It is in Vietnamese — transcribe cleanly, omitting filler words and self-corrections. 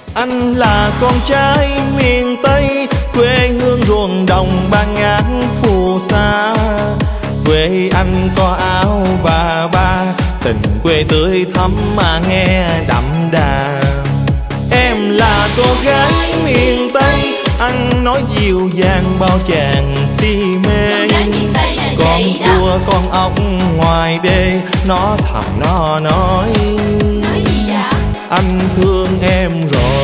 Anh là con trai miền Tây, quê hương ruộng đồng ban ngát phù sa. Quê anh có áo bà ba, tình quê tươi thắm mà nghe đậm đà. Em là cô gái miền Tây, anh nói dịu dàng bao chàng si mê. Con cua con ốc ngoài đê, nó thầm nó nói anh thương em rồi.